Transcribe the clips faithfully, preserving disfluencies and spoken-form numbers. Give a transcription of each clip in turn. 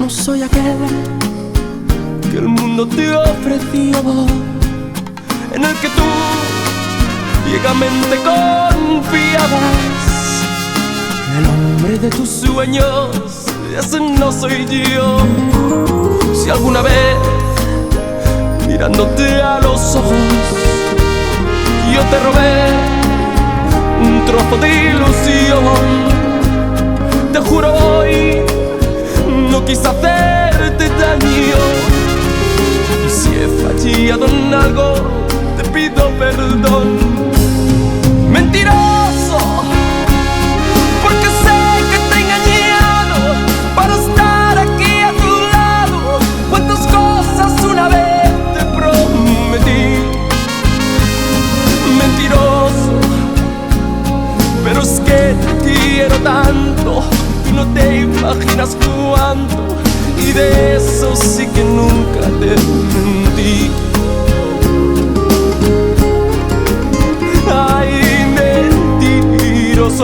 no soy aquel que el mundo te ofreció, en el que tú ciegamente confiabas. El hombre de tus sueños, ese no soy yo. Si alguna vez, mirándote a los ojos, yo te robé un trozo de ilusión, te juro hoy no quise hacerte daño. Y si he fallado en algo, te pido perdón. Mentiroso, porque sé que te he engañado para estar aquí a tu lado. Cuántas cosas una vez te prometí. Mentiroso, pero es que te quiero tanto, tú no te imaginas cuánto, y de eso sí que nunca te mentí. Ay, mentiroso.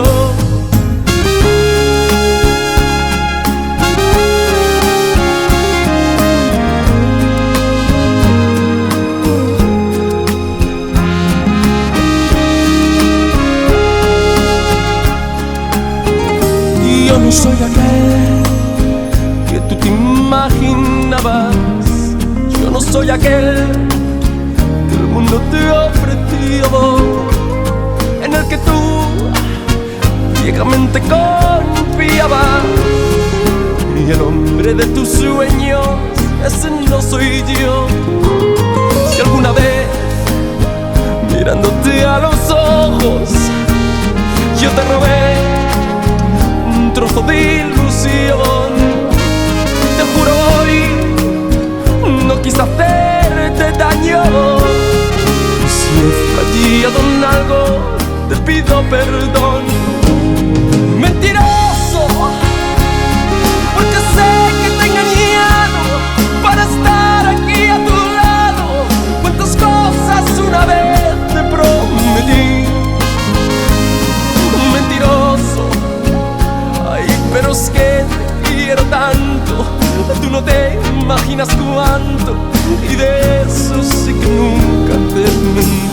Yo no soy aquel que tú te imaginabas. Yo no soy aquel que el mundo te ofreció, en el que tú ciegamente confiabas. Y el hombre de tus sueños, ese no soy yo. Si alguna vez, mirándote a los ojos, yo te robé un trozo de ilusión, te juro hoy no quise hacerte daño. Si he fallado en algo, te pido perdón. Mentiroso, porque sé que te he engañado para estar aquí a tu lado. Cuántas cosas una vez te prometí. Mentiroso, pero es que te quiero tanto, tú no te imaginas cuánto, y de eso sí que nunca te mentí.